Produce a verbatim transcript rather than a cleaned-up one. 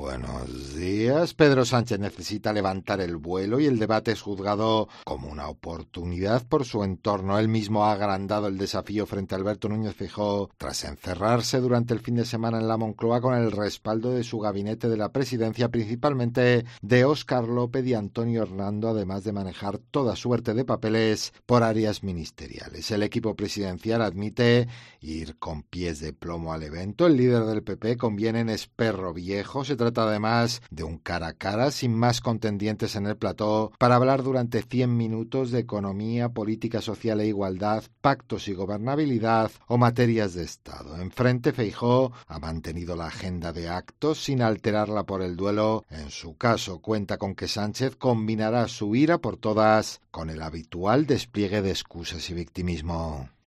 Buenos días. Pedro Sánchez necesita levantar el vuelo y el debate es juzgado como una oportunidad por su entorno. Él mismo ha agrandado el desafío frente a Alberto Núñez Feijóo tras encerrarse durante el fin de semana en la Moncloa con el respaldo de su gabinete de la presidencia, principalmente de Óscar López y Antonio Hernando, además de manejar toda suerte de papeles por áreas ministeriales. El equipo presidencial admite ir con pies de plomo al evento. El líder del P P conviene en es perro viejo. Se trata además de un cara a cara sin más contendientes en el plató para hablar durante cien minutos de economía, política social e igualdad, pactos y gobernabilidad o materias de Estado. Enfrente, Feijóo ha mantenido la agenda de actos sin alterarla por el duelo. En su caso, cuenta con que Sánchez combinará su ira por todas con el habitual despliegue de excusas y victimismo.